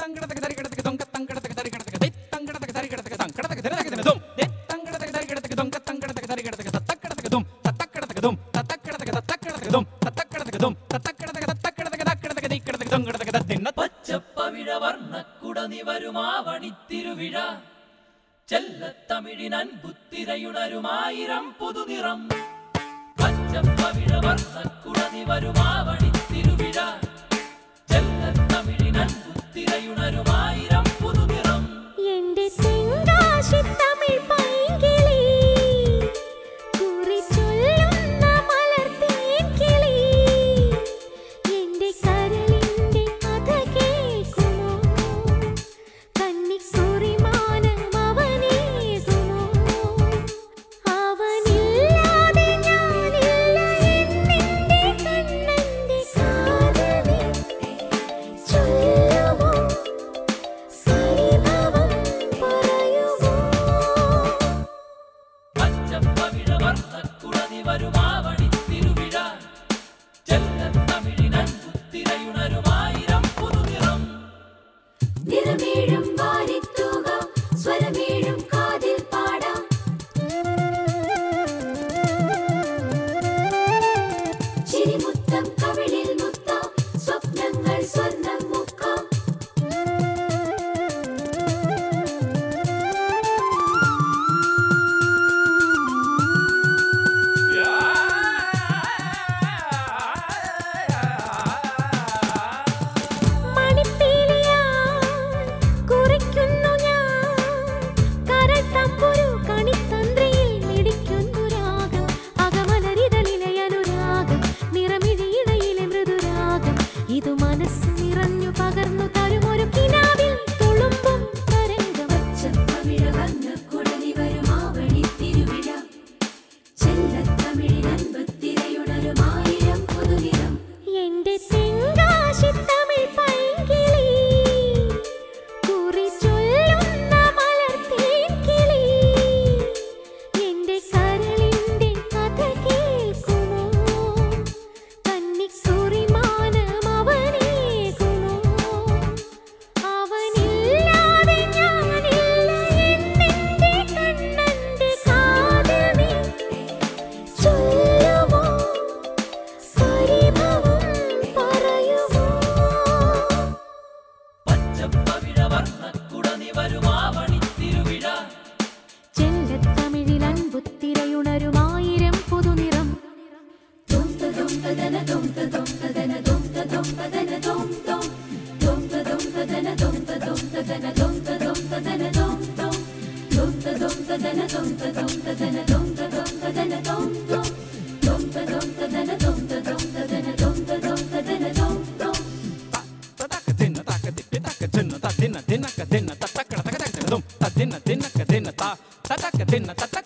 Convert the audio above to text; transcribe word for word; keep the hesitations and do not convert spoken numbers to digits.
പച്ചപ്പവിഴവർണ്ണക്കുടനിവരുമാവണിത്തിരുവിഴ ചെല്ലത്തമിഴിനൻ പുത്തിരയുണരുമായിരം പുതുനിറം. പച്ചപ്പവിഴവർണ്ണക്കുടനിവരുമാവണിത്തിരുവിഴ ചെല്ലത്തമിഴിനൻ പുത്തിരയുണരുമായിരം പുതുനിറം. എന്റെ തെങ്കാശി തമിഴ് പൈങ്കിളി കുറി ചൊല്ലുന്ന മലർത്തേൻ കിളി എന്റെ കരളിന്റെ കഥ കേൾക്കുമോ കന്നിക്കുറി മാനം അവനേകുമോ അവനില്ലാതെ ഞാനില്ല എന്നെന്റെ കണ്ണന്റെ കാതലേ ചൊല്ലുമോ പരിഭവം പറയുമോ. പച്ചപ്പവിഴവർണ്ണക്കുടനിവരുമാവണിത്തിരുവിഴ ചെല്ലത്തമിഴിനൻ പുത്തിരയുണരുമായിരം പുതുനിറം. നിറമേഴും വാരിത്തൂകാം സ്വരമേഴും കാതിൽ പാടാം ചിരിമുത്തം കവിളിൽ മുത്താം സ്വപ്നങ്ങൾ സ്വർണം മുക്കാം. മണിപ്പീലിയാൽ കുറിക്കുന്നു ഞാൻ കരൾ തമ്പുരു കണിത്തന്ത്രിയിൽ മിടിക്കുന്നു രാഗം അകമലരിതളിലെ അനുരാഗം നിറമിഴിയിടയിലെ മൃദുരാഗം ഇതു മനസ്സ് നിറഞ്ഞു പകർന്നു തരുമൊരു കിനാവിൽ തുളുമ്പും തരംഗം. പച്ചപ്പവിഴവർണ്ണക്കുടനിവരുമാവണിത്തിരുവിഴ ചെല്ലത്തമിഴിനൻ പുത്തിരയുണരുമായിരം പുതുനിറം. എന്റെ തെങ്കാശി തമിഴ് പൈങ്കിളി കുറി ചൊല്ലുന്ന മലർത്തേൻ കിളി എന്റെ കരളിന്റെ കഥ കേൾക്കുമോ കന്നിക്കുറി മാനം അവനേകുമോ അവനില്ലാതെ ഞാനില്ല എന്നെന്റെ കണ്ണന്റെ കാതലേ ചൊല്ലുമോ പരിഭവം പറയുമോ. പച്ചപ്പവിഴവർണ്ണക്കുടനിവരുമാവണിത്തിരുവിഴ ചെല്ലത്തമിഴിലൻ പുത്തിരയുണരുമായിരം പുതുനിറം. Dum dum ദദന dum dum ദദന dum dum ദദന dum dum dum dum ദദന dum dum ദദന dum dum ദദന dum dum dum dum ദദന dum dum ദദന dum dum ദദന dum dum dum dum ദദന dum dum ദദന dum dum ദദന dum dum. Tadina takadina takadina tadina dina kadina tatakada takadina dum tadina dina kadina ta tatakadina